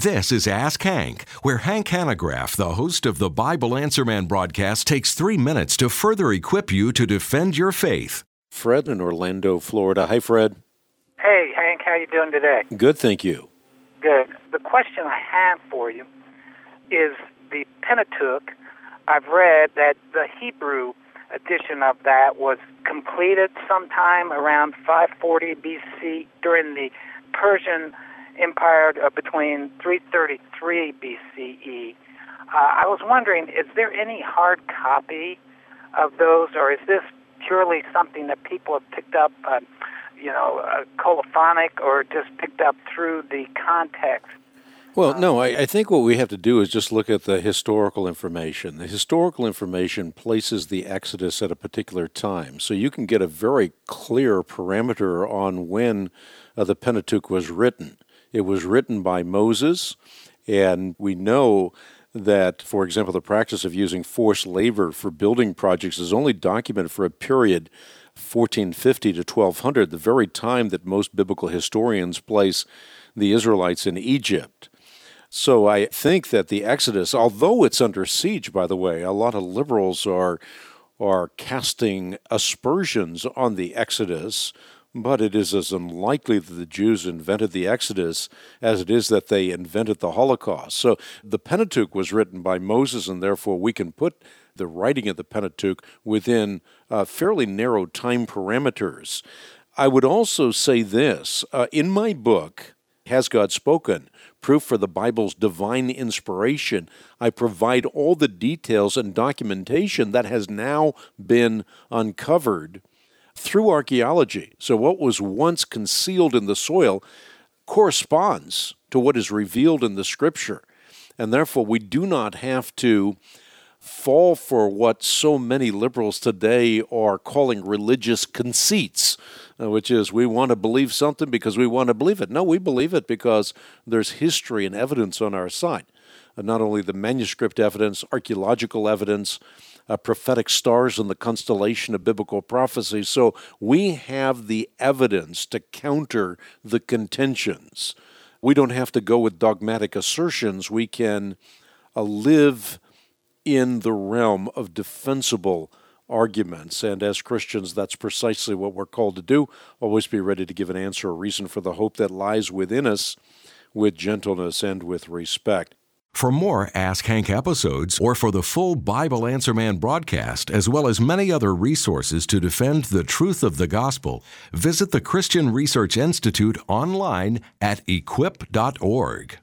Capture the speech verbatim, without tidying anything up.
This is Ask Hank, where Hank Hanegraaff, the host of the Bible Answer Man broadcast, takes three minutes to further equip you to defend your faith. Fred in Orlando, Florida. Hi, Fred. Hey, Hank, how you doing today? Good, thank you. Good. The question I have for you is the Pentateuch. I've read that the Hebrew edition of that was completed sometime around five forty B C during the Persian Empire uh, between three thirty-three B C E. Uh, I was wondering, is there any hard copy of those, or is this purely something that people have picked up, uh, you know, uh, colophonic, or just picked up through the context? Well, no, I, I think what we have to do is just look at the historical information. The historical information places the Exodus at a particular time, so you can get a very clear parameter on when uh, the Pentateuch was written. It was written by Moses, and we know that, for example, the practice of using forced labor for building projects is only documented for a period fourteen fifty to twelve hundred, the very time that most biblical historians place the Israelites in Egypt. So I think that the Exodus, although it's under siege, by the way, a lot of liberals are are casting aspersions on the Exodus, but it is as unlikely that the Jews invented the Exodus as it is that they invented the Holocaust. So the Pentateuch was written by Moses, and therefore we can put the writing of the Pentateuch within uh, fairly narrow time parameters. I would also say this. Uh, in my book, Has God Spoken? Proof for the Bible's divine inspiration, I provide all the details and documentation that has now been uncovered through archaeology. So what was once concealed in the soil corresponds to what is revealed in the Scripture. And therefore, we do not have to fall for what so many liberals today are calling religious conceits, uh, which is we want to believe something because we want to believe it. No, we believe it because there's history and evidence on our side. Uh, not only the manuscript evidence, archaeological evidence, Uh, prophetic stars in the constellation of biblical prophecy. So we have the evidence to counter the contentions. We don't have to go with dogmatic assertions. We can uh, live in the realm of defensible arguments. And as Christians, that's precisely what we're called to do. Always be ready to give an answer, a reason for the hope that lies within us with gentleness and with respect. For more Ask Hank episodes, or for the full Bible Answer Man broadcast, as well as many other resources to defend the truth of the gospel, visit the Christian Research Institute online at equip dot org.